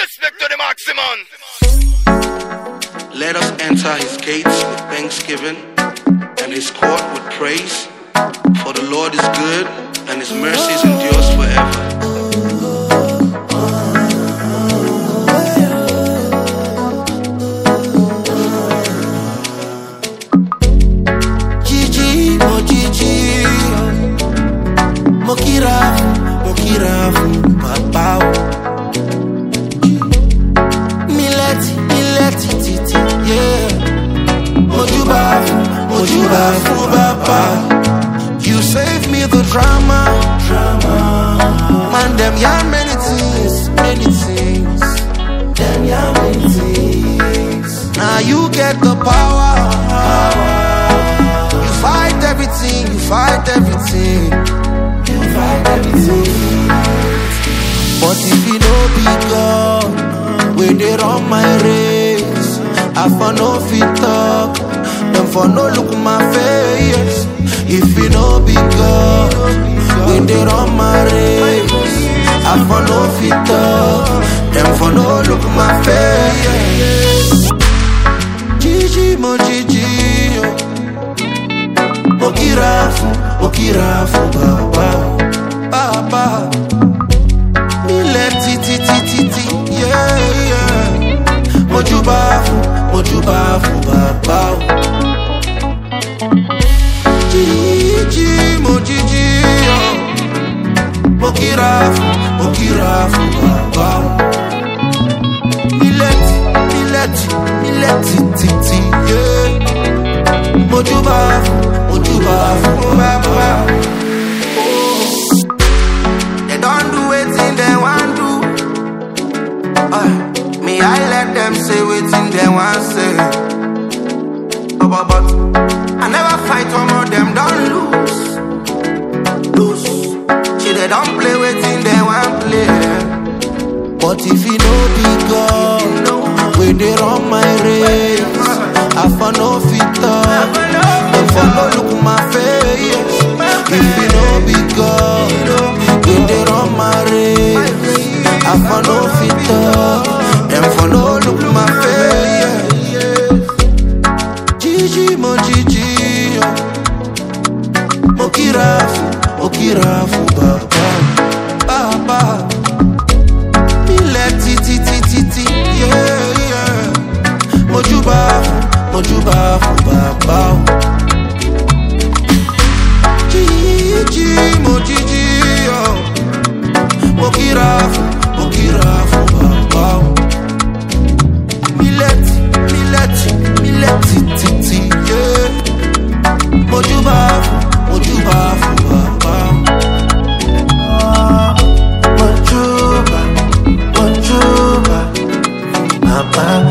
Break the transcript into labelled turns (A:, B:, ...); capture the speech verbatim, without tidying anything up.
A: Respect to the maximum.
B: Let us enter his gates with thanksgiving and his court with praise. For the Lord is good and his mercies endures forever.
C: Mokirafu, Mokirafu, Papao. Mileti, Mileti, Titi, yeah. Mojubafu, Mojubafu, Papa. You save me the drama, drama. Man, them yarn many things, many things. Them yarn many things. Now you get the power, power. You fight everything, you fight everything. Fight everything. But if you no be God, when they run my race, I for no fit talk, them for no look my face. If you no be God, when they run my race, I for no fit talk, them for no look my face. Gigi mo Gigi, Mokirafu, Mokirafu, Baba. Papa, me let titi titi titi, yeah yeah. Mojubafu, Mojubafu, Papa. Gigi, Mojiji, Mokirafu, Mokirafu, Papa. Me let, me let, me let titi, yeah. Mojubafu, Mojubafu, Papa. Don't do anything they want to. Uh, me, I let them say anything they want say. But, but, but I never fight one more them don't lose. Lose. See, they don't play anything they want play. But if you know be God, when they run my race, I for no fit up, them for no look my face. If you know be God, when they run my race, I for no fit up, them for no look my face. Gigi mo Gigi, Mokirafu, Mokirafu, Papa, Papa. Me let titi titi titi, yeah yeah. Mojubafu, Mojubafu, Papa. Gigi mo Gigi, Mokirafu, Mokirafu, Papa. Mileti, Mileti, Mileti, Titi, yeah. Mojubafu, Mojubafu, Papa. Mojuba, Mojuba, Papa.